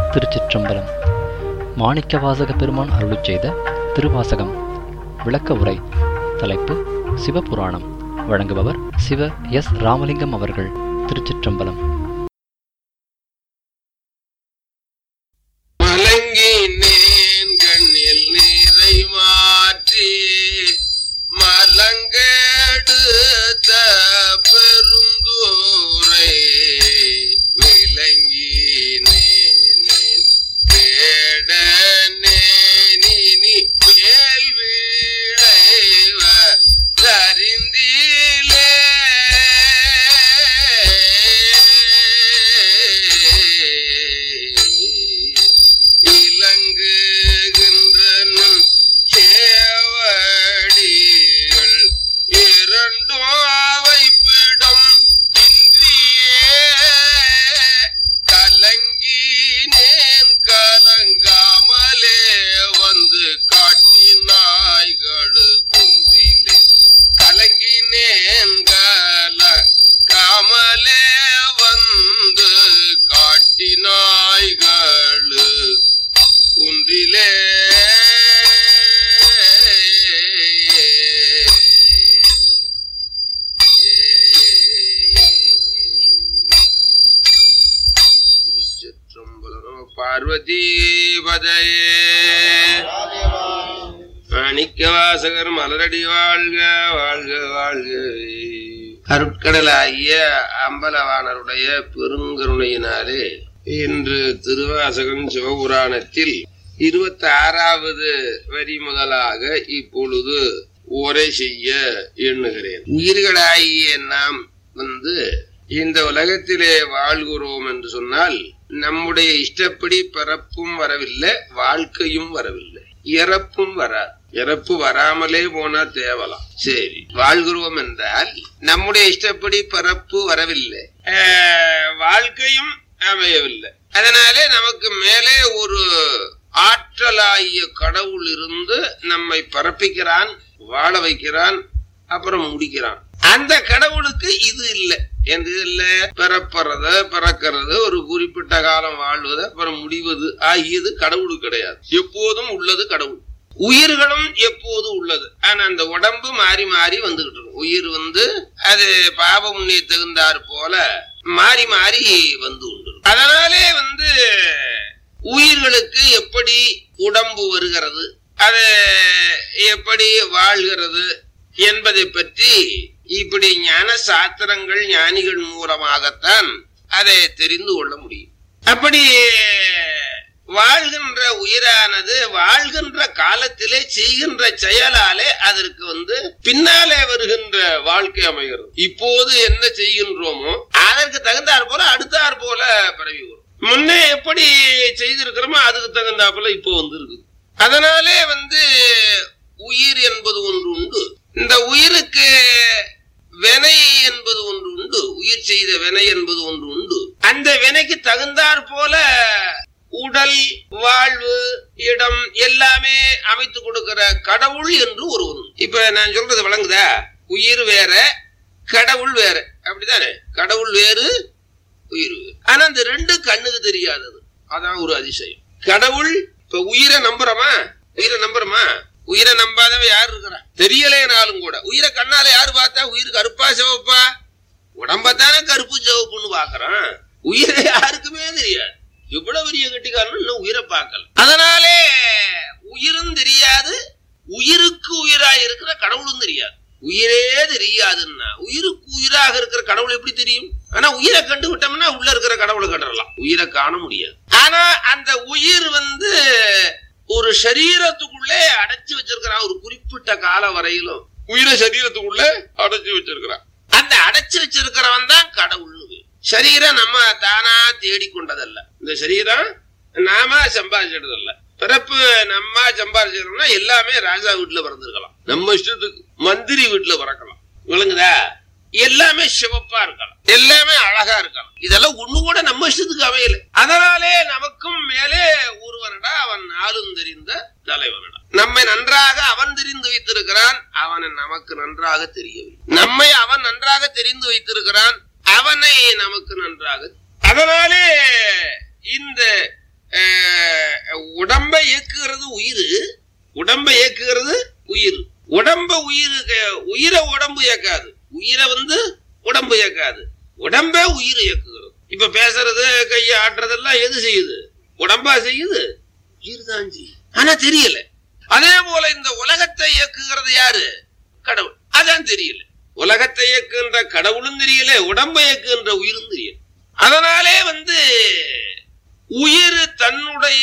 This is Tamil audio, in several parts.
திருச்சிற்றம்பலம். மாணிக்கவாசக பெருமான் அருளிச் செய்த திருவாசகம் விளக்க உரை. தலைப்பு சிவபுராணம். வழங்குபவர் சிவ எஸ் ராமலிங்கம் அவர்கள். திருச்சிற்றம்பலம். மலங்கினேன் கண்ணில் நீரை மாற்றி மலங்கெடுத்த பெருந்தூரை விளங்கினேன் வேடனே நீ மேல் விளைவ அறிந்திலே இலங்குகின்றனும் சேவடிகள் இரண்டும் வைப்பிடம் இன்றியே கலங்கினேன் கலங்காமலே வந்து காட்டினாய்கள் குன்றிலே கலங்கினேன் கலங்காமலே வந்து காட்டினாய்கள் குன்றிலே பார்வதி பதையே மாணிக்கவாசகர் மலரடி வாழ்க வாழ்க வாழ்க. அருட்கடலாகிய அம்பலவாணருடைய பெருங்கருணையினாலே இன்று திருவாசகம் சிவபுராணத்தில் 26வது வரி முதலாக இப்பொழுது உரை செய்ய எண்ணுகிறேன். உயிர்களாகிய நாம் இந்த உலகத்திலே வாழ்கிறோம் என்று சொன்னால் நம்முடைய இஷ்டப்படி பிறப்பும் வரவில்லை, வாழ்க்கையும் வரவில்லை, இறப்பும் வராது. இறப்பு வராமலே போனா தேவலாம். சரி, வாழ்கிறோம் என்றால் நம்முடைய இஷ்டப்படி பிறப்பு வரவில்லை, வாழ்க்கையும் அமையவில்லை. அதனாலே நமக்கு மேலே ஒரு ஆற்றலாகிய கடவுள் இருந்து நம்மை பரப்பிக்கிறான், வாழ வைக்கிறான், அப்புறம் முடிக்கிறான். அந்த கடவுளுக்கு இது இல்லை, என்று இல்ல பிறக்கிறது, ஒரு குறிப்பிட்ட காலம் வாழ்வது, அப்புறம் முடிவது ஆகியது கடவுள் கிடையாது. எப்போதும் உள்ளது கடவுள். உயிர்களும் எப்போது உள்ளது. ஆனா அந்த உடம்பு மாறி மாறி வந்துகிட்டு இருக்கும். உயிர் அது பாவ முன்னே தகுந்தார் போல மாறி மாறி வந்து உண்டு. அதனாலே உயிர்களுக்கு எப்படி உடம்பு வருகிறது, அது எப்படி வாழ்கிறது என்பதை பற்றி இப்படி ஞான சாஸ்திரங்கள் ஞானிகள் மூலமாகத்தான் அதை தெரிந்து கொள்ள முடியும். அப்படி வாழ்கின்ற உயிரானது வாழ்கின்ற காலத்திலே செய்கின்ற செயலாலே அதற்கு பின்னாலே வருகின்ற வாழ்க்கை அமைகிறது. இப்போது என்ன செய்கின்றோமோ அதற்கு தகுந்தாற் போல அடுத்தாற் போல பரவி வரும். முன்னே எப்படி செய்திருக்கிறோமோ அதுக்கு தகுந்தா போல இப்போ இருக்கு. அதனாலே உயிர் என்பது ஒன்று உண்டு. இந்த உயிருக்கு வினை என்பது ஒன்று உண்டு. உயிர் செய்த வினை என்பது ஒன்று உண்டு. அந்த வினைக்கு தகுந்தாற் போல உடல், வாழ்வு, இடம் எல்லாமே அமைத்து கொடுக்கிற கடவுள் என்று ஒருவன். இப்ப நான் சொல்றது விளங்குதா? உயிர் வேற, கடவுள் வேற. அப்படித்தானே? கடவுள் வேறு, உயிர் வேறு. ஆனா அந்த ரெண்டு கண்ணுக்கு தெரியாதது. அதான் ஒரு அதிசயம். கடவுள் இப்ப உயிரை நம்புறமா? உயிரை நம்பாதவ யாரு இருக்கிறா? தெரியலேனாலும் கூட உயிரை கண்ணால யாரு பார்த்தா? உயிர் கருப்பா சிவப்பா? உடம்பத்தானே கருப்பு சிவப்புன்னு பாக்குறான். உயிரை யாருக்குமே தெரியாது. எவ்வளவு பெரிய கட்டிக்காரன் இன்னும் உயிரை பார்க்கல. அதனாலே உயிரும் தெரியாது, உயிருக்கு உயிராக இருக்கிற கடவுளும் தெரியாது. உயிரே தெரியாதுன்னா உயிருக்கு உயிராக இருக்கிற கடவுள் எப்படி தெரியும்? ஆனா உயிரை கண்டு விட்டோம்னா உள்ள இருக்கிற கடவுளை கண்டுடலாம். உயிரை காண முடியாது. ஆனா அந்த உயிர் ஒரு சரீரத்துக்குள்ளே அடைச்சு வச்சிருக்கிறான். ஒரு குறிப்பிட்ட கால வரையிலும் உயிரை சரீரத்துக்குள்ள அடைச்சு வச்சிருக்கிறான். அந்த அடைச்சு வச்சிருக்கிறவன் தான் கடவுள். சரீரம் நம்ம தானா தேடிக்கொண்டதல்ல. இந்த சரீரம் நாம சம்பாதிச்சதல்ல. பிறப்பு நம்ம சம்பாதிச்சோம்னா எல்லாமே ராஜா வீட்டுல பிறந்திருக்கலாம், நம்ம இஷ்டத்துக்கு மந்திரி வீட்டுல பிறக்கலாம். விளங்குதா? எல்லாமே சிவப்பா இருக்கலாம், எல்லாமே அழகா இருக்கலாம். இதெல்லாம் ஒண்ணு கூட நம்ம இஷ்டத்துக்கு அமையல. அதனாலே நமக்கும் மேலே ஒருவனடா, அவன் நாளும் தெரிந்த தலைவனடா. நம்மை நன்றாக அவன் தெரிந்து வைத்திருக்கிறான், அவனை நமக்கு நன்றாக தெரியவில்லை. நம்மை அவன் நன்றாக தெரிந்து வைத்திருக்கிறான், அவனை நமக்கு நன்றாக. அதனாலே இந்த உடம்பை இயக்குகிறது உயிர், உடம்பை இயக்குகிறது உயிர். உடம்ப உயிரை உடம்பு இயக்காது, உயிரை உடம்பு இயக்காது, உடம்ப உயிர் இயக்குகிறது. இப்ப பேசுறது கையை ஆட்டுறதெல்லாம் எது செய்யுது? உடம்பா செய்யுது, உயிர் தான் செய்யுது. ஆனா தெரியல. அதே போல இந்த உலகத்தை இயக்குகிறது யாரு? கடவுள். அதான் தெரியல. உலகத்தை இயக்குகின்ற கடவுளும் தெரியல, உடம்பை இயக்குகின்ற உயிரும் தெரியல. அதனாலே உயிர் தன்னுடைய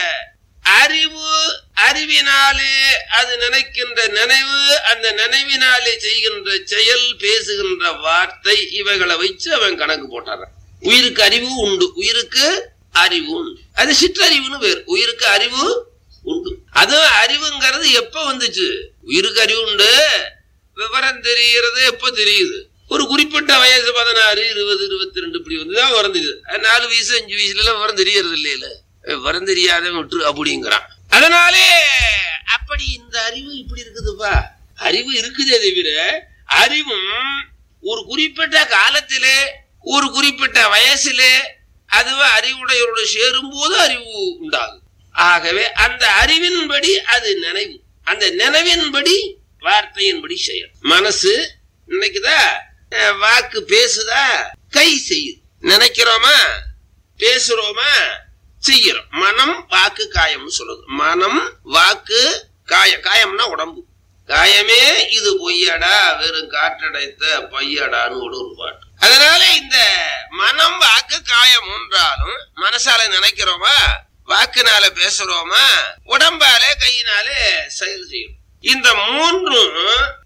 அறிவினாலே அது நினைக்கின்ற நினைவு, அந்த நினைவினாலே செய்கின்ற செயல், பேசுகின்ற வார்த்தை, இவைகளை வச்சு அவன் கணக்கு போட்டாரான். உயிருக்கு அறிவு உண்டு, உயிருக்கு அறிவு உண்டு. அது சிற்றறிவுன்னு பேர். உயிருக்கு அறிவு உண்டு. அது அறிவுங்கிறது எப்ப வந்துச்சு? உயிருக்கு அறிவு உண்டு, விவரம் தெரிகிறது எப்ப தெரியுது? ஒரு குறிப்பிட்ட வயசு 16, 20, 22 இப்படி வந்துதான் விவரம் தெரியுது. 4 வயசு 5 வயசுல எல்லாம் விவரம் தெரியறது இல்லையில. விவரம் தெரியாத விட்டு அப்படிங்கிறான். அதனாலே அப்படி இந்த அறிவு இப்படி இருக்குதுப்பா. அறிவு இருக்குதே தவிர அறிவும் ஒரு குறிப்பிட்ட காலத்திலே ஒரு குறிப்பிட்ட வயசிலே அதுவே அறிவுடையோட சேரும் போது அறிவு உண்டாகும். ஆகவே அந்த அறிவின்படி அது நினைவு, அந்த நினைவின்படி வார்த்தையின்படி செயல். மனசு நினைக்குதா, வாக்கு பேசுதா, கை செய்யுது. நினைக்கிறோமா, பேசுறோமா, செய்யறோம். மனம் வாக்கு காயம் சொல்லுது. மனம் வாக்கு காயம். காயம்னா உடம்பு. காயமே இது பொய்யடா, வெறும் காற்றடைத்த பையடான்னு ஒரு பாட்டு. அதனால இந்த மனம் வாக்கு காயம் ஒன்றாலும் மனசால நினைக்கிறோமா, வாக்குனால பேசுறோமா, உடம்பாலே கையினாலே செயல் செய்யணும். இந்த மூன்றும்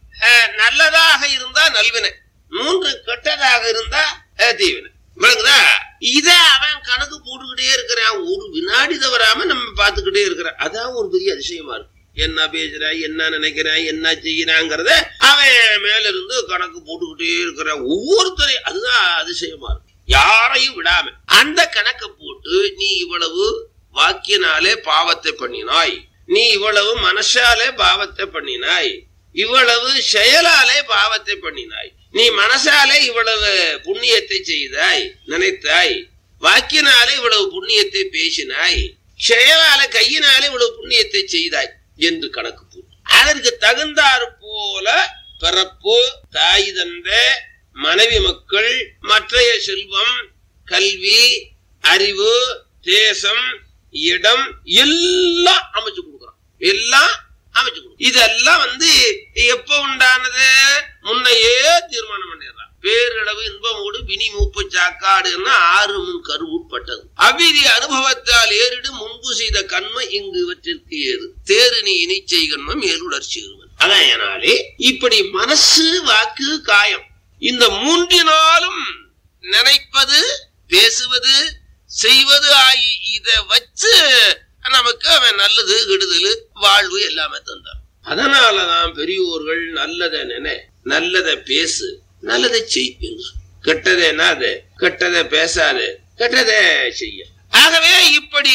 நல்லதாக இருந்தா நல்வினை, 3 கெட்டதாக இருந்தா தீவினை. விளங்குதா? இத அவன் கணக்கு போட்டுக்கிட்டே இருக்கிறான். ஒரு வினாடி தவறாம நம்ம பார்த்துக்கிட்டே இருக்கிறான். அதான் ஒரு பெரிய அதிசயமா இருக்கு. என்ன பேசுறான், என்ன நினைக்கிறான், என்ன செய்யறாங்கிறத அவன் மேல இருந்து கணக்கு போட்டுக்கிட்டே இருக்கிறான் ஒவ்வொருத்தரையும். அதுதான் அதிசயமா இருக்கு. யாரையும் விடாம அந்த கணக்கை போட்டு, நீ இவ்வளவு வாக்கியனாலே பாவத்தை பண்ணினாய், நீ இவ்வளவு மனசாலே பாவத்தை பண்ணினாய், இவ்வளவு செயலாலே பாவத்தை பண்ணினாய், நீ மனசாலே இவ்வளவு புண்ணியத்தை செய்தாய் நினைத்தாய், வாக்கியனாலே இவ்வளவு புண்ணியத்தை பேசினாய், செயலால கையினாலே இவ்வளவு புண்ணியத்தை செய்தாய் என்று கணக்கு போட்டு அதற்கு தகுந்தாற் போல பிறப்பு, தாய் தந்த, மனைவி மக்கள், மற்றைய செல்வம், கல்வி, அறிவு, தேசம், இடம் எல்லாம் அமைச்சு கொடுக்குறான். எல்லாம் அமைச்சு கொடுக்கும். இதெல்லாம் எப்ப உண்டானது? முன்னையே தீர்மானம் பண்ணிடுறான். பேரளவு இன்பமோடு வினி மூப்பு சாக்காடுன்னா 6 முன் கருவுட்பட்டது. அவ்விதி அனுபவத்தால் ஏறிடு முன்பு செய்த கண்மை இங்கு இவற்றிற்கு ஏது தேறு நீ இனி செய்கண்மை மேலுடர் சேருவன். அதனாலே இப்படி மனசு வாக்கு காயம் இந்த 3னாலும் நினைப்பது, பேசுவது, செய்வது ஆகி இத வச்சு நமக்கு அவன் நல்லது, கெடுதல், வாழ்வு எல்லாமே தந்தான். அதனாலதான் பெரியோர்கள் நல்லதை நினை, நல்லதை பேசு, நல்லதை செய் என்று. கெட்டதை என்னாது, கெட்டதை பேசாது, கெட்டதை செய்ய. ஆகவே இப்படி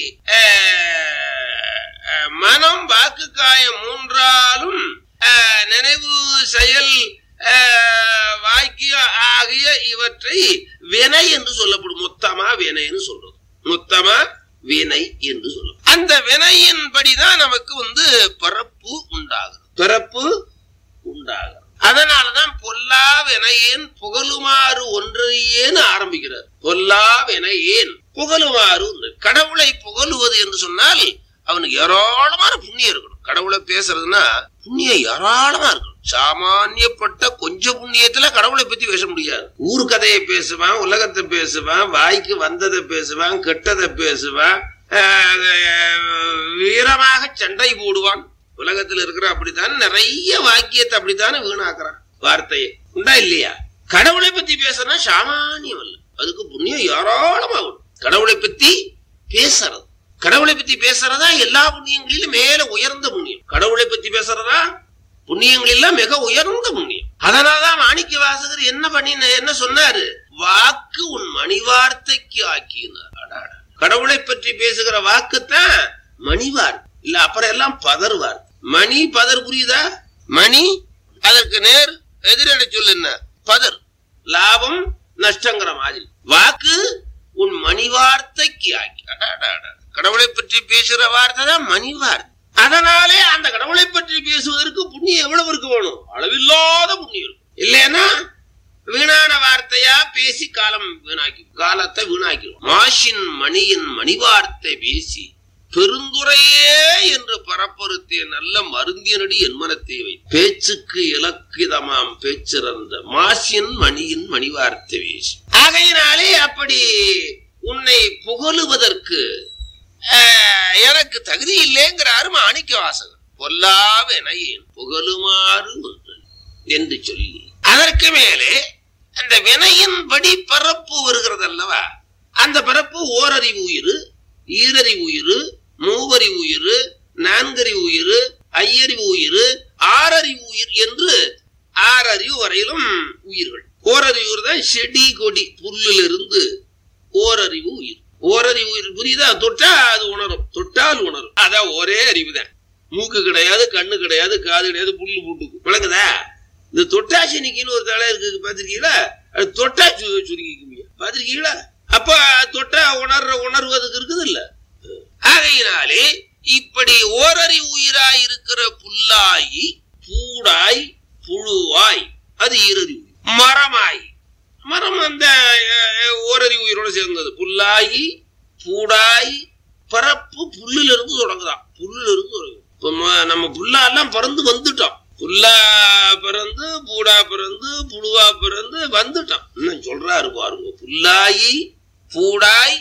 மனம் வாக்கு காயம் 3ஆலும் நினைவு, செயல், வாக்கிய ஆகிய இவற்றை வினை என்று சொல்லப்படும். மொத்தமா வினைன்னு சொல்றது. மொத்தமா வினை என்று சொல்லும். அந்த வினையின்படிதான் நமக்கு பிறப்பு உண்டாகும். பிறப்பு உண்டாகும். அதனாலதான் பொல்லா வினையேன் புகழுமாறு ஒன்றையேன்னு ஆரம்பிக்கிறார். பொல்லா வினையேன் புகழுமாறு. கடவுளை புகழுவது என்று சொன்னால் அவனுக்கு ஏராளமான புண்ணியம் இருக்கணும். கடவுளை பேசுறதுன்னா புண்ணியம் ஏராளமா இருக்கணும். சாமானியப்பட்ட கொஞ்சம் புண்ணியத்துல கடவுளை பத்தி பேச முடியாது. ஊர் கதையை பேசுவான், உலகத்தை பேசுவான், வாய்க்கு வந்ததை பேசுவான், கெட்டதை பேசுவான், வீரமாக சண்டை போடுவான். உலகத்துல இருக்கிற அப்படித்தான் நிறைய வாக்கியத்தை அப்படித்தானே வீணாக்குறான். வார்த்தையை உண்டா இல்லையா? கடவுளை பத்தி பேசுறா சாமானியம் அல்ல. அதுக்கு புண்ணியம் ஏராளமாகும். கடவுளை பத்தி பேசுறது, கடவுளை பத்தி பேசுறதா எல்லா புண்ணியங்களிலும் மேல உயர்ந்த புண்ணியம். கடவுளை பத்தி பேசுறதா புண்ணியங்கள் மிக உயர்ந்த புண்ணியம். அதனாலதான் மாணிக்க வாசகர் என்ன சொன்னாரு? வாக்கு உன் மணி வார்த்தைக்கு ஆக்கினார். கடவுளை பற்றி பேசுகிற வாக்குத்தான் மணிவார் இல்ல, அப்புறம் எல்லாம் பதர் வார்த்தை. மணி பதர் புரியுதா? மணி அதற்கு நேர் எதிரடை சொல் என்ன? பதர். லாபம் நஷ்டங்கிற மாதிரி. வாக்கு உன் மணிவார்த்தைக்கு ஆக்கி. கடவுளை பற்றி பேசுற வார்த்தை தான் மணி வார்த்தை. அதனாலே அந்த கடவுளை பற்றி பேசுவதற்கு புண்ணியம் எவ்வளவு இருக்கு வேணும்? அளவில்லாத புண்ணியம் இருக்கும். இல்லைன்னா வீணான வார்த்தையா பேசி காலத்தை வீணாக்கிடும். மாஷின் மணியின் மணிவார்த்தை பேசி பெருந்துரையே என்று பரப்பொருத்திய நல்ல மருந்தியனடி என்மனத்தை வை. பேச்சுக்கு இலக்கிதமாம் பேச்சிறந்த மாசின் மணியின் மணிவார்த்தை பேசி. ஆகையினாலே அப்படி உன்னை புகழுவதற்கு எனக்கு தகுதி இல்லைங்கிறாரு மாணிக்க வாசகர். பொல்லாவினையின் புகழுமாறு என்று சொல்லி அதற்கு மேலே அந்த வினையின் படி பரப்பு வருகிறது அல்லவா? அந்த பரப்பு ஓரறிவு உயிர், ஈரறிவு உயிர், மூவறிவு உயிர், நான்கறிவு உயிர், ஐயறிவு உயிர், ஆறறிவு உயிர் என்று 6 அறிவு வரையிலும் உயிர்கள். ஓரறிவு உயிர் தான் செடி கொடி புல்லிலிருந்து ஓரறிவு உயிர். ஓரறிவு உயிர் புரியுதா? தொட்டா அது உணரும், தொட்டால் உணரும். அதான் ஒரே அறிவு தான். மூக்கு கிடையாது, கண்ணு கிடையாது, காது கிடையாது, புல்லு பூட்டுக்கு விளங்குதா? இந்த தொட்டாசினிக்குன்னு ஒரு தலை இருக்கு, பாத்திருக்கீங்களா? அது தொட்டா சுருக்கிக்குங்க, பாத்திருக்கீங்களா? அப்ப தொட்டா உணர்வு அதுக்கு இருக்குது இல்ல. ஆகையினாலே இப்படி ஓரறிவு உயிராய் இருக்கிற புல்லாய், பூடாய், புழுவாய், அது ஈரறிவு. மரமாய், மரம் அந்த ஓரறிவு உயிரோட சேர்ந்தது. புல்லாயி, பூடாய், பரப்பு புல்லுல இருந்து தொடங்குதான். புல்லுல இருந்து தொடங்கும். இப்ப நம்ம புல்லா எல்லாம் பறந்து வந்துட்டோம். புல்லா பிறந்து, பூடா பிறந்து, புழுவா பிறந்து வந்துட்டோம். இன்னும் சொல்றாரு பாருங்க. புல்லாயி, பூடாய்,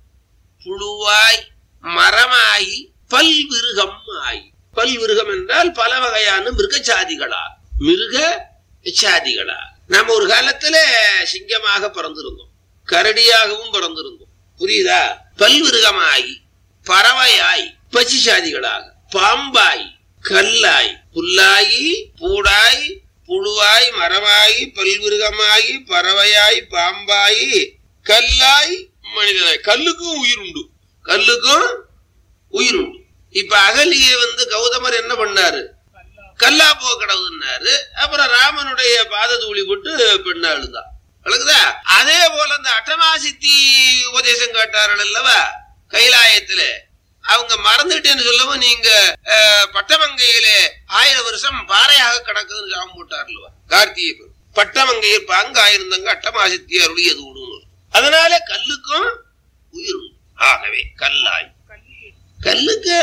புழுவாய், மரமாயி, பல்விருகம் ஆயி. பல்விருகம் என்றால் பல வகையான மிருக சாதிகளா, மிருக சாதிகளா. நம்ம ஒரு காலத்துல சிங்கமாக பிறந்திருந்தோம், கரடியாகவும் பிறந்திருந்தோம், புரியுதா? பல்விருகமாயி, பறவையாய், பசி சாதிகளாக, பாம்பாய், கல்லாய், புல்லாயி, பூடாய், புழுவாய், மரமாயி, பல்விருகமாயி, பறவையாய், பாம்பாயி, கல்லாய், மனிதனாய். கல்லுக்கும் உயிர் உண்டு, கல்லுக்கும் உயிர் உண்டு. இப்ப அகலியை கௌதமர் என்ன பண்ணாரு? கல்லா போ கடவுன்னாரு. அப்புறம் ராமனுடைய பாத தூளி போட்டு பெண்ணா எழுந்தா. விளக்குதா? அதே போல அந்த அட்டமாசித்தி உபதேசம் காட்டார்கள் அல்லவா கைலாயத்துல. அவங்க மறந்துட்டேன்னு சொல்லவும் நீங்க பட்டமங்கையிலே 1000 வருஷம் பாறையாக கிடக்குதுன்னு சாமம் போட்டார்லவா கார்த்திகை. பட்டமங்கையர் பாங்க ஆயிருந்தங்க அட்டமாசித்தி அருளியது விடும். அதனால கல்லுக்கும் உயிர் உண்டு. ஆகவே கல்லாய், கல்லுக்கு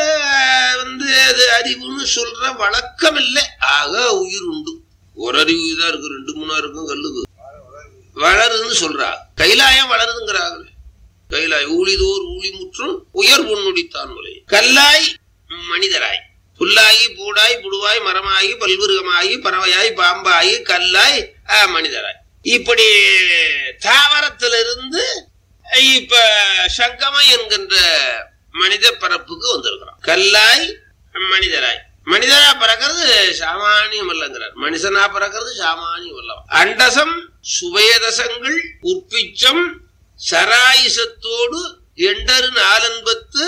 அது அறிவுன்னு சொல்ற வழக்கம் இல்லை. ஆக உயிர் உண்டு. ஒரு அறிவு தான் இருக்கு, 2 3 இருக்கும். கல்லுக்கு வளருதுன்னு சொல்றா. கைலாயம் வளருதுங்கிறாங்க. கைலாய் ஊழிதோர் ஊழி முற்றும் உயர் பொன்னுடித்தான் முறை. கல்லாய் மனிதராய், புல்லாயி, பூடாய், புழுவாய், மரமாயி, பல்விருகமாயி, பறவையாய், பாம்பாயி, கல்லாய், மனிதராய். இப்படி தாவரத்திலிருந்து இப்ப சங்கமை என்கின்ற மனித பரப்புக்கு வந்திருக்கிறான். கல்லாய் மனிதராய். மனிதரா பிறக்கிறது சாமானியம் அல்லங்கிறார். மனுஷனா பிறக்கிறது சாமானியம் அல்லவா. அண்டசம் சுபேதசங்கள் உற்பிச்சம் சராயுசத்தோடு 8 4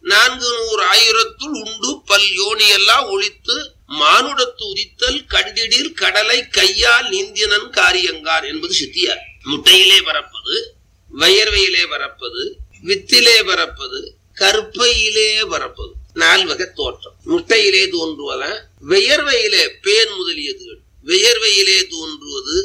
400 ஆயிரத்துள் உண்டு பல் யோனியெல்லாம் ஒழித்து மானுடத்து உதித்தல் கண்டிடில் கடலை கையால் நீந்தினன் காரியங்கார் என்பது சித்தியார். முட்டையிலே பறப்பது, வயர்வையிலே பறப்பது, வித்திலே பறப்பது, கற்பையிலே பறப்பது. 4 வகை தோற்றம். முட்டையிலே தோன்றுவதான், வியர்வையிலே பேன் முதலியது, வியர்வையிலே தோன்றுவது,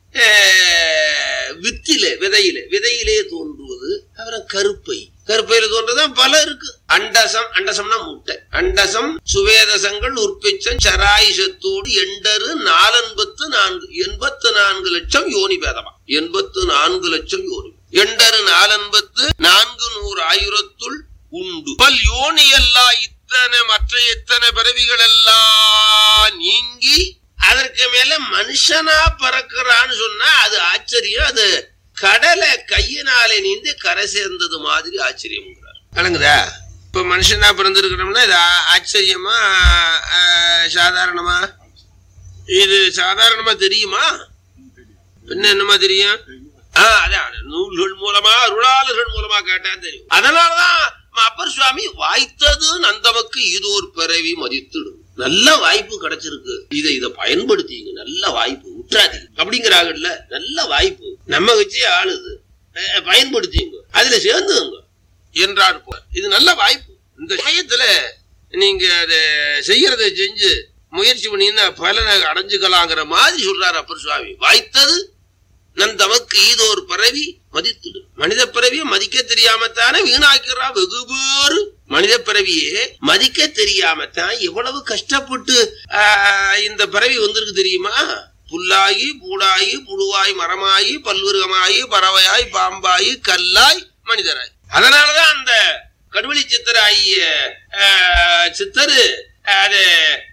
வித்திலே விதையிலே தோன்றுவது, அப்புறம் கருப்பையில தோன்றதான் பல இருக்கு. அண்டசம், அண்டசம்னா முட்டை. அண்டசம் சுவேதசங்கள் உற்பிச்சம் சராயுசத்தோடு 8 4 84 லட்சம் யோனி பேதமா. 84 லட்சம் யோனி. 8 4 400 ஆயிரத்துள் உண்டு பல் யோனி எல்லாம் இத்தனை மற்ற எத்தனை பிறவிகள் எல்லாம் நீங்கி அதற்கு மேல மனுஷனா பறக்கிறான்னு சொன்னா அது ஆச்சரியம். அது கடலை கையினாலே நீந்து கரை சேர்ந்தது மாதிரி ஆச்சரியம். கலங்குதா? இப்ப மனுஷனா பிறந்திருக்கிறோம்னா இது ஆச்சரியமா சாதாரணமா? இது சாதாரணமா தெரியுமா? என்ன என்னமா தெரியும்? அதான் நூல்கள் மூலமா அருளாளர்கள் மூலமா கேட்டா தெரியும். அதனாலதான் அப்பர் சுவாமி வாய்த்தது நந்தமக்கு இதோர் பிறவி மதித்துடும். நல்ல வாய்ப்பு கிடைச்சிருக்கு, இதை பயன்படுத்திங்க. நல்ல வாய்ப்பு விட்டுறாதீங்க அப்படிங்கிறாங்கல்ல. நல்ல வாய்ப்பு நம்ம வச்சே ஆளுது. பயன்படுத்திங்க, அதுல சேர்ந்துங்க என்றார். இது நல்ல வாய்ப்பு. இந்த சமயத்துல நீங்க அதை செய்யறதை செஞ்சு முயற்சி பண்ணி பலனை அடைஞ்சுக்கலாங்கிற மாதிரி சொல்றாரு அப்பர் சுவாமி. வாய்த்தது நந்தமக்கு ஈதோர் பரவி மதித்துடு. மனித பிறவியை மதிக்க தெரியாமத்தானே வீணாக்கிறா வெகு பேரு. மனித பிறவியே மதிக்க தெரியாமத்தான் எவ்வளவு கஷ்டப்பட்டு இந்த பிறவி வந்திருக்கு தெரியுமா? புல்லாகி பூடாகி புழுவாய் மரமாயி பல்விருகமாயி பறவையாய் பாம்பாயி கல்லாய் மனிதராய். அதனாலதான் அந்த கடுவெளி சித்தராகிய சித்தரு அது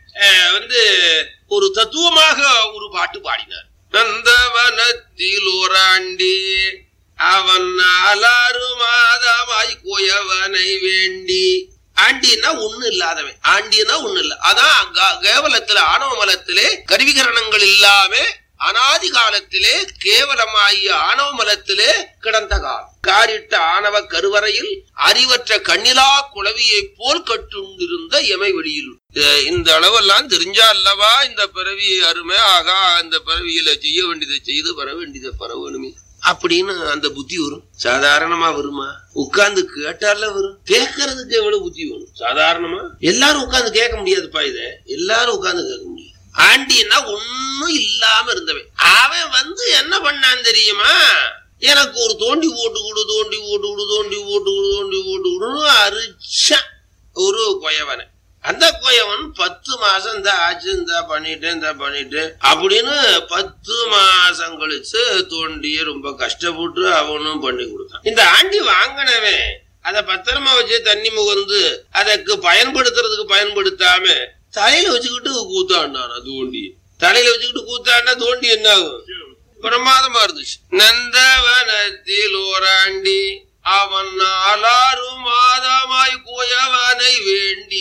ஒரு தத்துவமாக ஒரு பாட்டு பாடினார். நந்தவனத்தில் ஓராண்டி அவன் 4 மாதமாய் கோயவனை வேண்டி. ஆண்டினா ஒண்ணு இல்லாதவன், ஆண்டினா ஒண்ணு இல்ல. அதான் கேவலத்துல ஆணவ மலத்திலே கருவிகரணங்கள் இல்லாம அனாதி காலத்திலே கேவலமாகிய ஆணவ மலத்திலே கிடந்த காலம். காரிட்ட ஆணவ கருவறையில் அறிவற்ற கண்ணிலா குளவியை போல் கட்டுண்டிருந்த எமை வெளியில். இந்த அளவெல்லாம் தெரிஞ்சா அல்லவா இந்த பிறவி அருமை. ஆகா, இந்த பிறவியில செய்ய வேண்டியதை செய்து வர வேண்டியதை பெற வேணுமே அப்படின்னு அந்த புத்தி வரும். சாதாரணமா வருமா? உட்கார்ந்து கேட்டால வரும். கேட்கறதுக்கு எவ்வளவு புத்தி வரும்? சாதாரணமா எல்லாரும் உட்கார்ந்து கேட்க முடியாதுப்பா. இத எல்லாரும் உட்கார்ந்து கேட்க முடியாது. ஆண்டின்னா ஒன்னும் இல்லாம இருந்தவன் அவன் என்ன பண்ணான் தெரியுமா? எனக்கு ஒரு தோண்டி போட்டு கொடு, தோண்டி போட்டு கொடு, தோண்டி போட்டு கொடு, தோண்டி போட்டு கொடுன்னு அரிச்சான் ஒரு கொயவனை. அந்த கொயவன் 10 மாசம் இந்த ஆச்சு, இந்த பண்ணிட்டு அப்படின்னு 10 மாசம் கழிச்சு தோண்டிய ரொம்ப கஷ்டப்பட்டு அவனும் பண்ணி கொடுத்தான். இந்த ஆண்டி வாங்கினவன் அதை பத்திரமா வச்சு தண்ணி முகந்து அதற்கு பயன்படுத்துறதுக்கு பயன்படுத்தாம தலையில வச்சுக்கிட்டு கூத்தாண்டான். தோண்டி தலையில வச்சுக்கிட்டு கூத்தாண்டா தோண்டி என்ன ஆகும்? பிரமாதமா இருந்துச்சு. நந்தவனத்தில் ஓராண்டி அவன் 4 மாதமாய் கோயவனை வேண்டி.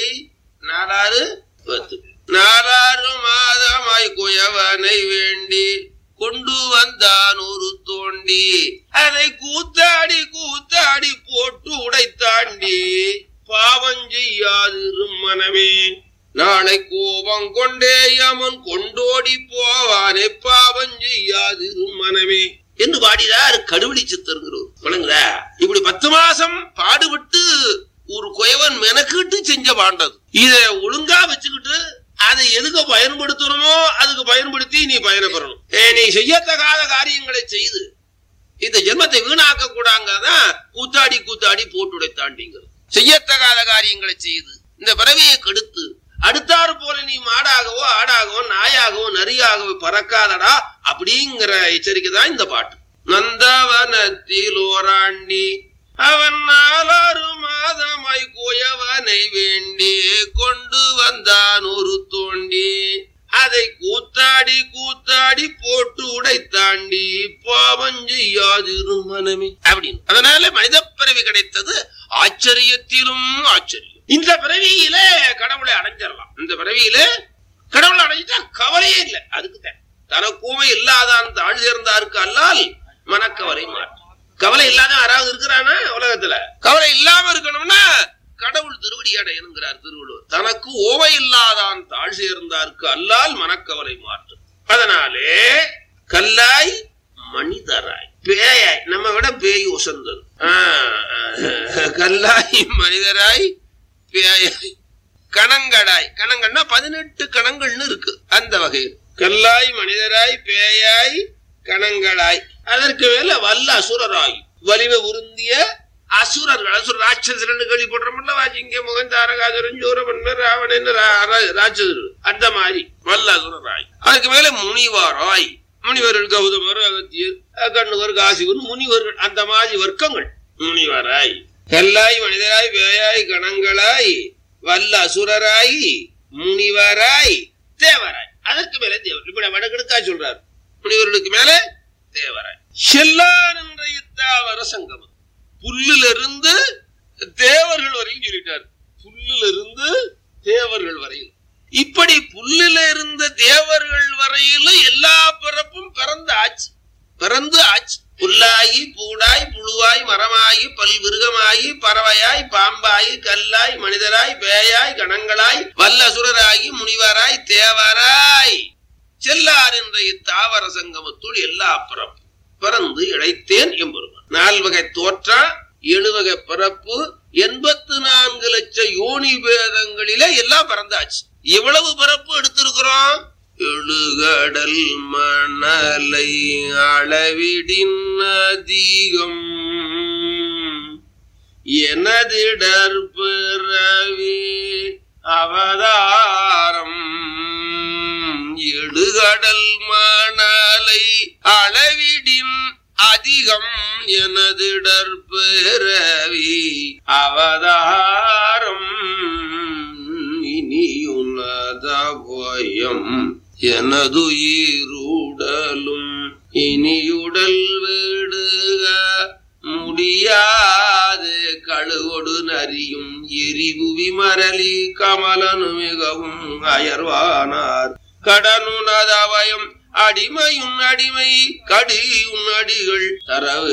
4 மாதமாய் கோயவனை வேண்டி கொண்டு வந்தான் ஒரு தோண்டி. அதை கூத்தாடி கூத்தாடி போட்டு உடைத்தாண்டி. பாவம் செய்யாது மனமே நாளை கோபம் கொண்டே அவன் கொண்டோடி போவானே. பாவம் செய்யாது மனமே என்று பாடினார் கடுவெளி சித்தருங்கிறவர். இப்படி 10 மாசம் பாடுபட்டு ஒரு கொயவன் மெனக்கிட்டு செஞ்ச பாண்டது. இத ஒழுங்கா வச்சுக்கிட்டு அதை எதுக்கு பயன்படுத்தணுமோ அதுக்கு பயன்படுத்தி நீ பயணப்பெறணும். நீ செய்யத்தகாத காரியங்களை செய்து இந்த ஜென்மத்தை வீணாக்க கூடாங்கதான் கூத்தாடி கூத்தாடி போட்டுடைத்தாண்டிங்கிறது. செய்யத்தகாத காரியங்களை செய்து இந்த பிறவியை கெடுத்து அடுத்தாறு போல நீ மாடாகவோ ஆடாகவோ நாயாகவோ நரியாகவோ பறக்காதடா அப்படிங்கிற எச்சரிக்கை தான் இந்த பாட்டு. நந்தவனத்தில் ஓராண்டி அவன் 4 மாதமாய் கோயவனை வேண்டி கொண்டு வந்தான் ஒரு தோண்டி. அதை கூத்தாடி கூத்தாடி போட்டு உடைத்தாண்டி. பாவம் செய்யாது மனமே அப்படின்னு. அதனால மனித பிறவி கிடைத்தது ஆச்சரியத்திலும் ஆச்சரியம். இந்த பிறவியில கடவுளை அடைஞ்சிடலாம். இந்த பிறவியில கடவுளை அடைஞ்சிட்டா கவலையே இல்லை. அதுக்குத்தான் தனக்கூமை இல்லாதான் தாழ் சேர்ந்தாருக்கு அல்லால் மனக்கவலை மாற்று. கவலை இல்லாத யாராவது இருக்கிறானா உலகத்துல? கவலை இல்லாம இருக்கணும்னா கடவுள் திருவடி அடையணுங்கிறார் திருவள்ளுவர். தனக்கு ஓவை இல்லாதான் தாழ் சேர்ந்தாருக்கு அல்லால் மனக்கவலை மாற்று. அதனாலே கல்லாய் மனிதராய் பேயாய், நம்ம விட பேய் உசந்தது. கல்லாய் மனிதராய் பேயாய் கணங்கடாய். கணங்கள்னா 18 கணங்கள்னு இருக்கு. அந்த வகையில் கல்லாய் மனிதராய் பேயாய் கணங்களாய். அதற்கு மேல வல்ல அசுரராய் வலிமை உருந்திய அசுரர்கள். அசுர ராட்சசர்கள் கேள்விப்படுறோம்ல. வாஜிங்க முகன் தாரகாசுரன் சூரபன்மர் ராவணன் ராட்சசர். அந்த மாதிரி வல்ல அசுரராய். அதுக்கு மேல முனிவராய். முனிவர்கள் கௌதமர் அகத்தியர் கண்ணுவர் காசிவர் முனிவர்கள். அந்த மாதிரி வர்க்கங்கள் முனிவராய். கல்லாய் மனிதராய் பேயாய் கணங்களாய் வல்ல அசுரராய் முனிவராய் தேவராய். அதற்கு மேல தேவர். இப்ப வடகிழக்கா சொல்றாரு. முனிவர்களுக்கு மேல தேவராய். செல்லான் என்ற இத்தாவர சங்கமம். புல்லிலிருந்து தேவர்கள் வரையும் சொல்லிட்டார். புல்லிலிருந்து தேவர்கள் வரையில். இப்படி புல்லில இருந்த தேவர்கள் வரையிலும் எல்லா பிறப்பும் பிறந்து ஆச்சு. புல்லாகி பூடாய் புழுவாய் மரமாயி பல்விருகமாயி பறவையாய் பாம்பாயி கல்லாய் மனிதராய் பேயாய் கணங்களாய் வல்லசுரராகி முனிவராய் தேவராய் செல்லார் என்ற இத்தாவர சங்கமத்துள் எல்லா பிறப்பும். பிறந்து இழைத்தேன் எம்பெருமான். 4 வகை தோற்றம், 7 வகை பிறப்பு, 84 லட்சம் யோனி பேதங்களில எல்லாம் பிறந்தாச்சு. எவ்வளவு பிறப்பு எடுத்திருக்கிறோம்? 7 கடல் மணலை அளவிடின் அதிகம் எனதிடற்பிறவி அவதாரம். 7 கடல் மணலை அளவிடின் அதிகம் எனதிடற்பிறவி அவதாரம். இனியுனத பயம் எனதுயிருடலும் இனியுடல் விடுக முடியாது கழுவொடு நரியும் எரிபுவி மரளி கமலனு மிகவும் அயர்வானார் கடனுனதவயம் அடிமையும் அடிமை கடியும் அடிகள் தரவு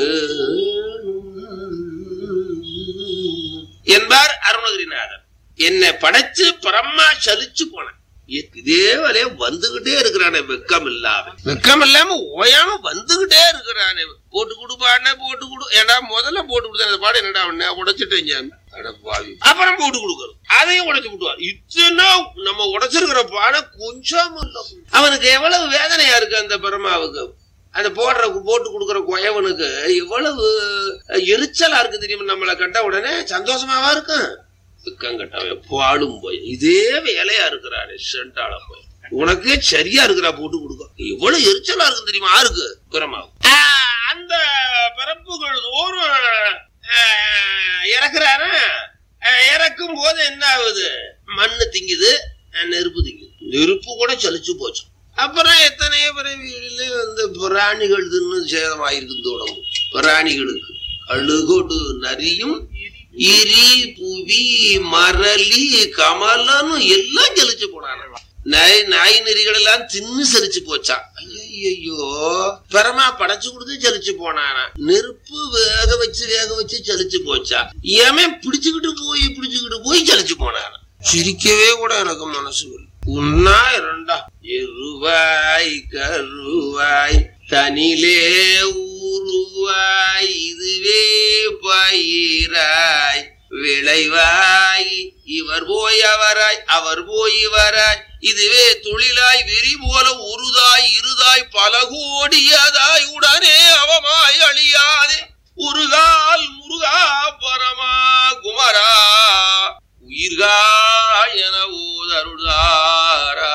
என்பார் அருணகிரிநாதர். என்னை படைச்சு பரமா சலிச்சு போன இதே வரைய வந்துகிட்டே இருக்கிறானே, வெக்கம் இல்லாம ஓயாம வந்துகிட்டே இருக்கிறானே. போட்டு கொடுப்பானே, போட்டு கொடு. ஏன்னா முதல்ல போட்டு கொடுத்த பாடு என்னடா உடைச்சிட்டேன், அப்புறம் போட்டு கொடுக்கணும், அதையும் உடைச்சு விட்டுவார். இத்தனை நம்ம உடைச்சிருக்கிற பானை கொஞ்சம் அவனுக்கு எவ்வளவு வேதனையா இருக்கு அந்த பரமாவுக்கு. அந்த போட்டு கொடுக்கற குயவனுக்கு எவ்வளவு எரிச்சலா இருக்கு தெரியுமா? நம்மளை கட்ட உடனே சந்தோஷமாவா இருக்கும். பாடும் போய் இதே வேலையா இருக்கிறாரு சென்டால போய் உனக்கு சரியா இருக்கிறா போட்டு கொடுக்க எவ்வளவு எரிச்சலா இருக்கு தெரியுமா? இருக்கு பிரமாவும். அந்த பரப்புகள் தோறும் இறக்குறாரு. இறக்கும் போது என்ன ஆகுது? மண்ணு திங்குது, நெருப்பு திங்குது. நெருப்பு கூட சலிச்சு போச்சு. அப்புறம் எத்தனையோ பிறவிகளில வந்து பிராணிகள் தின்னு சேதமாயிருக்கு உடம்பு. பிராணிகளுக்கு அழுகொடு நரியும் இரி புவி மரளி கமலன்னு எல்லாம் செலிச்சு போனான. நாய் நெறிகள் எல்லாம் தின்னு செலிச்சு போச்சா. ஐயோ பரமா படைச்சு கொடுத்து செலிச்சு போனானா. நெருப்பு வேக வச்சு செலிச்சு போச்சா. ஏமே பிடிச்சுக்கிட்டு போய் செலிச்சு போனானா. சிரிக்கவே கூட எனக்கு மனசு உன்னா இரண்டா எருவாய் கருவாய் தனிலே ஊருவாய் இதுவே பயிராய் விளைவாய் இவர் போய் அவராய் அவர் போய் இவராய் இதுவே தொழிலாய் வெறி போல உருதாய் இருதாய் பல கோடியதாய் உடனே அவமாய் அழியாதே உருகால் முருகா பரமா குமரா உயிர்கா என ஓதருளாரா.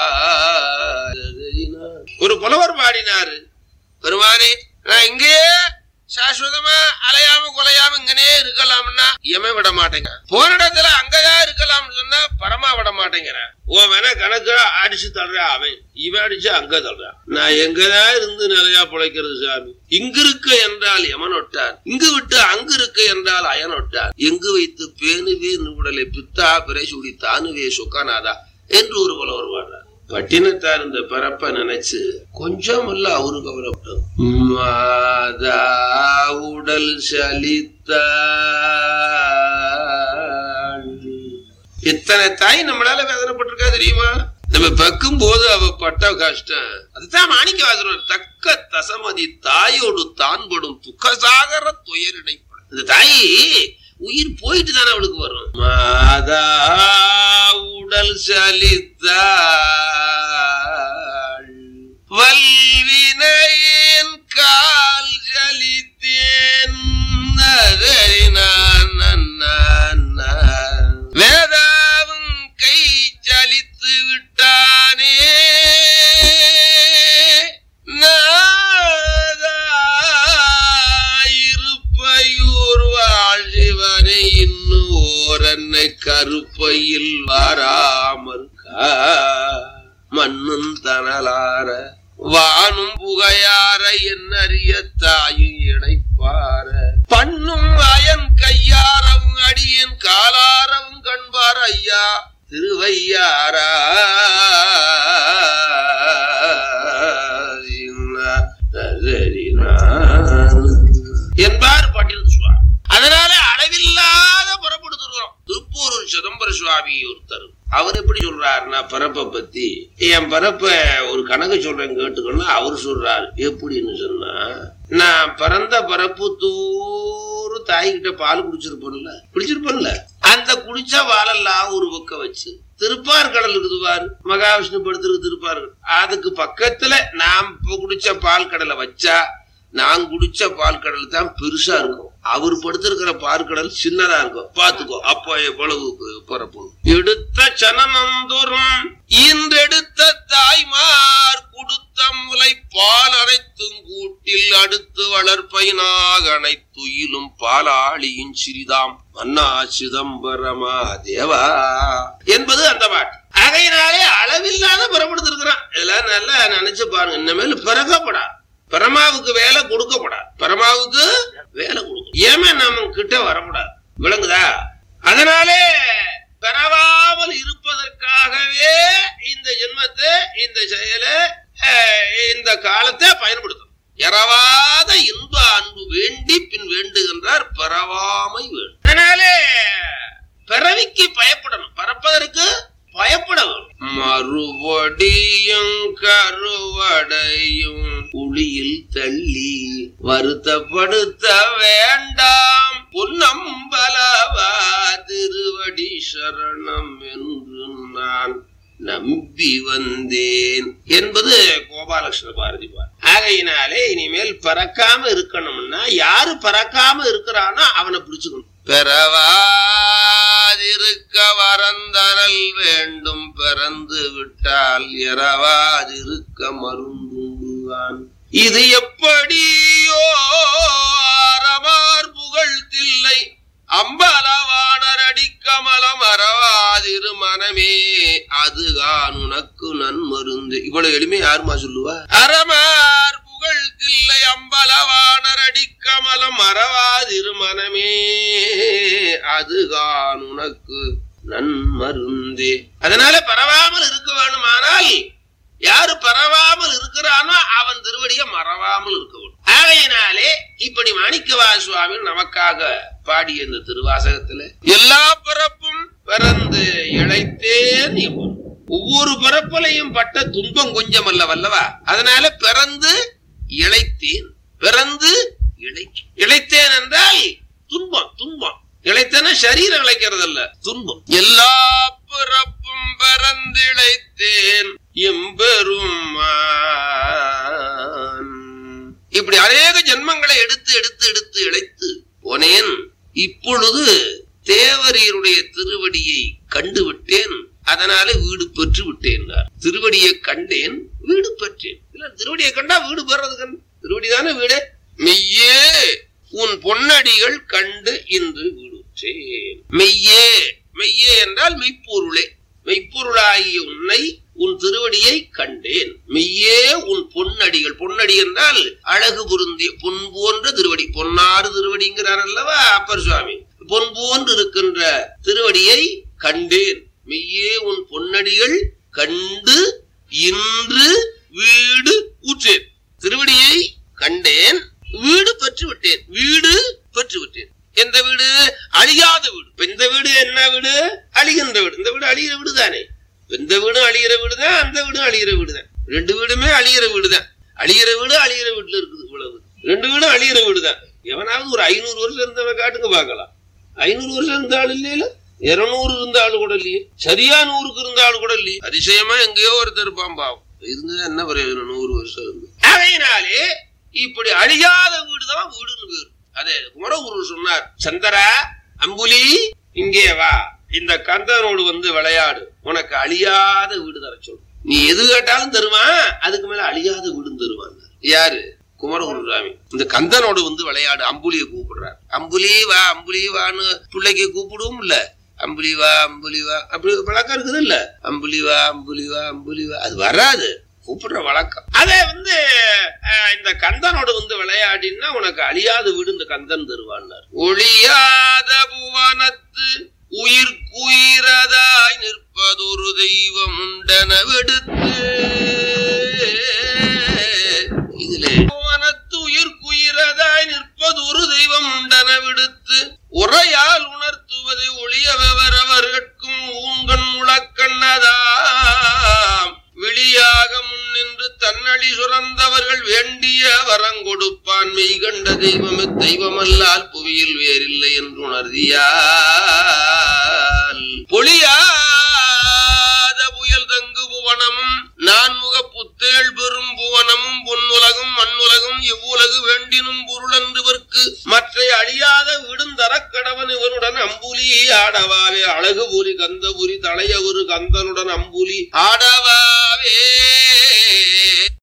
ஒரு புலவர் பாடினாரு, பெருமானே நான் இங்கே சாஸ்வதமா அலையாம கொலையாம இங்கனே இருக்கலாம்னா எம விட மாட்டேங்க. போன இடத்துல அங்கதான் இருக்கலாம்னு சொன்னா பரமா விட மாட்டேங்கிற. உன் வேணா கணக்கு அடிச்சு தள்ளுறா, அவன் இவன் அடிச்சு அங்க தள்ளுறான். நான் எங்கதான் இருந்து நிலையா பிழைக்கிறது சாமி? இங்கு இருக்க என்றால் எமனொட்டார், இங்கு விட்டு அங்கு இருக்க என்றால் அயனொட்டார். எங்கு வைத்து பேணுவே உடலை பித்தா பிறை சுடி தானுவே சொக்கானாதா என்று ஒரு புலவர் பாடுறார். பட்டினத்தார் இந்த பரப்ப நினைச்சு கொஞ்சம் இல்ல அவரு கவலைப்பட்டோம். மாதா உடல் சலித்த எத்தனை தாய் நம்மளால வேதனைப்பட்டிருக்கா தெரியுமா? நம்ம பக்கும் போது அவ பட்ட கஷ்டம். அதுதான் மாணிக்க வாசகர் தக்க தசமதி தாயோடு தான்படும் துக்கசாகர துயரிடைப்படும். இந்த தாய் உயிர் போயிட்டு தானே அவளுக்கு வரும். மாதா உடல் சலித்தாள் வல்வினையின் கால் சலித்தேன் வேதாவும் கை சலித்து விட்டானே இருப்பையூர் வாழ்வனை இன்னும் ஓரன்னை கருப்பையில் வாராமற் மண்ணும் தனலார வானும் புகையார என்னறிய தாயும் இணைப்பார பண்ணும் அயன் கையாரவும் அடியன் காலாரவும் கண்பார் ஐயா திருவையாரா என்பார் பாட்டில் சுவாமி. அதனால அளவில்லாத புறப்படுத்துகிறோம். திருப்பூர் சிதம்பர சுவாமி ஒருத்தர் அவர் எப்படி சொல்றாருன்னா பிறப்பை பத்தி, என் பிறப்ப ஒரு கணக்கு சொல்றேன் கேட்டுக்கணும். அவரு சொல்றாரு எப்படின்னு சொன்னா, நான் பிறந்த பிறப்பு தூரம் தாய்கிட்ட பால் குடிச்சிருப்பேன்ல, அந்த குடிச்ச பாலெல்லாம் ஒரு பக்கம் வச்சு திருப்பார் கடல் இருக்குது பாரு, மகாவிஷ்ணு படுத்திருக்கு திருப்பார், அதுக்கு பக்கத்துல நான் குடிச்ச பால் கடலை வச்சா நான் குடிச்ச பால் கடல் தான் பெருசா இருக்கும், அவர் படுத்திருக்கிற பாற்கடல் சின்னதா இருக்கும். பாத்துக்கோ அப்ப எவ்வளவு பிறப்பு. எடுத்த சனநந்தோறும் இன்றெடுத்த தாய்மார் கொடுத்த முலை பால் அனைத்தும் கூட்டில் அடுத்து வளர்ப்பைனாக அனைத்துயிலும் பாலாளியின் சிறிதாம் மன்னா சிதம்பரமா தேவா என்பது அந்த பாட்டு. அதையினாலே அளவில்லாத பிறப்படுத்திருக்கிறான். இதெல்லாம் நல்லா நினைச்சு பாருங்க. இனிமேல் பிறக்கப்படா, பரமாவுக்கு வேலை கொடுக்கப்படாது, பரமாவுக்கு வேலை கொடுக்கும். ஏமே நம்ம கிட்ட வரக்கூடாது, விளங்குதா? அதனாலே பெறவாமல் இருப்பதற்காகவே இந்த ஜென்மத்தை, இந்த செயலை, இந்த காலத்தை பயன்படுத்தும். எறவாத இன்ப அன்பு வேண்டி பின் வேண்டுகின்றார், பெறவாமை வேண்டும். அதனாலே பிறவிக்கு பயப்படணும், பறப்பதற்கு பயப்பட வேண்டும். மறுபடியும் கருவடையும் குழியில் தள்ளி வருத்தப்படுத்த வேண்டாம், பொன்னம்பலவா திருவடி சரணம் என்று நான் நம்பி வந்தேன் என்பது கோபாலகிருஷ்ண பாரதி பார். ஆகையினாலே இனிமேல் பறக்காம இருக்கணும்னா, யாரு பறக்காம இருக்கிறானோ அவனை பிடிச்சுக்கணும். பெறவாதிருக்க வரந்தரல் வேண்டும், பிறந்து விட்டால் எறவாதிருக்க மருந்துவான். இது எப்படியோ அறமார் புகழ்த்தில்லை, அம்பலவாணர் அடிக்கமலம் அறவாதிரு மனமே அதுகான் உனக்கு நன்மருந்து. இவ்வளவு எளிமை யாருமா சொல்லுவா? அறமார் புகழ்த்தில்லை அம்பலவாணர் அடிக்கமலம் அறவாதிரு மனமே அதுகான் உனக்கு நன்மருந்தே. அதனால பரவாமல் இருக்க வேணுமானால், யாரு பரவாமல் இருக்கிறானோ அவன் திருவடியை மறவாமல் இருக்க வேண்டும். ஆகையினாலே இப்படி மாணிக்கவாசக சுவாமி நமக்காக பாடிய இந்த திருவாசகத்துல எல்லா பிறப்பும் பிறந்து இழைத்தேன். ஒவ்வொரு பிறப்பிலையும் பட்ட துன்பம் கொஞ்சம் அல்ல வல்லவா. அதனால பிறந்து இழைத்தேன், பிறந்து இழைத்தேன் என்றால் துன்பம், துன்பம் இழைத்தன சரீரம் இழைக்கிறது அல்ல, துன்பம். எல்லா பிறப்பும் பிறந்திழைத்தேன் எம்பெருமான். இப்படி அநேக ஜென்மங்களை எடுத்து எடுத்து எடுத்து இழைத்து போனேன். இப்பொழுது தேவரீருடைய திருவடியை கண்டு விட்டேன், அதனால வீடு பெற்று விட்டேன். திருவடியை கண்டேன், வீடு பெற்றேன். திருவடியை கண்டா வீடு பெறதுக்கு திருவடி தானே வீடு. மெய்யே உன் பொன்னடிகள் கண்டு இன்று வீடுற்றேன். மெய்யே, மெய்யே என்றால் மெய்ப்பொருளே, மெய்ப்பொருளாகிய உன்னை உன் திருவடியை கண்டேன். மெய்யே உன் பொன்னடிகள், பொன்னடி என்றால் அழகு பொருந்திய பொன் போன்ற திருவடி, பொன்னாறு திருவடிங்கிறார் அல்லவா அப்பர் சுவாமி. பொன் போன்று இருக்கின்ற திருவடியை கண்டேன். மெய்யே உன் பொன்னடிகள் கண்டு இன்று வீடு ஊற்றேன். திருவடியை கண்டேன், வீடு பெற்று விட்டேன், வீடு பெற்று விட்டேன். எந்த வீடு? அழியாத வீடு. இந்த வீடு என்ன வீடு? அழிகின்ற வீடு. இந்த வீடு அழிகிற வீடு தானே. இந்த வீடும் அழிகிற வீடு தான், அந்த வீடும் அழிகிற வீடு தான். ரெண்டு வீடுமே அழிகிற வீடு தான். அழிகிற வீடு அழிகிற வீட்டுல இருக்குது. இவ்வளவு ரெண்டு வீடும் அழிகிற வீடு தான். எவனாவது ஒரு 500 வருஷம் இருந்தவன் காட்டுங்க பார்க்கலாம். 500 வருஷம் இருந்த ஆள் இல்லையில, 200 இருந்த ஆளு கூட இல்லையே, சரியா 100க்கு இருந்த ஆளு கூட இல்லையே. அதிசயமா எங்கேயோ ஒருத்தர் இருப்பான் பாவம். இருந்தது என்ன பிரயோஜனம் 100 வருஷம் இருந்து. அதையினாலே இப்படி அழியாத வீடுதான் வீடுன்னு பேரு. அதே குமரகுரு சொன்னார், சந்திரா அம்புலி இங்கே வா, இந்த கந்தனோடு வந்து விளையாடு, உனக்கு அழியாத வீடு தர சொல்லு. நீ எது கேட்டாலும் தருவான், அதுக்கு மேல அழியாத வீடும் தருவான். யாரு? குமரகுரு சாமி. இந்த கந்தனோடு வந்து விளையாடு, அம்புலியை கூப்பிடுறாரு. அம்புலி வா, அம்புலி வான்னு பிள்ளைக்கு கூப்பிடுவோம் இல்ல, அம்புலி வா, அம்புலி வா, அப்படி வழக்கம் இருக்குது இல்ல. அம்புலி வா, அம்புலி வா, அம்புலி வா, அது வராது, கூப்பிடுற வழக்கம். அதே வந்து இந்த கந்தனோடு வந்து விளையாடினா உனக்கு அழியாத வீடு இந்த கந்தன் தருவான்னார். ஒழியாத புவனத்து உயிர்க்குயிரதாய் நிற்பதொரு தெய்வம் உண்டனவெடுத்து, இதுல புவனத்து உயிர்க்குயிரதாய் நிற்பதொரு தெய்வம் உண்டனவெடுத்து உரையால் உணர்த்துவதை ஒளியவரவர்கட்கும் ஊங்கண் முழக்கண் தேடி சுரந்தவர்கள் வேண்டிய வரங்கொடுப்பான். மெய் கண்ட தெய்வமே தெய்வமல்லால் புவியில் வேறில்லை என்று உணர்தியால். பொழியாத புயல் தங்கு புவனமும் நான்முக புத்தேள் பெரும் புவனமும் பொன்னுலகும் மண்ணுலகும் இவ்வுலகு வேண்டினும் பொருளன்றுவர்க்கு மற்ற அழியாத விடுந்தரக்கடவன் இவனுடன் அம்புலி ஆடவாவே. அழகுபுரி கந்தபுரி தலையவரு கந்தனுடன் அம்புலி ஆடவாவே.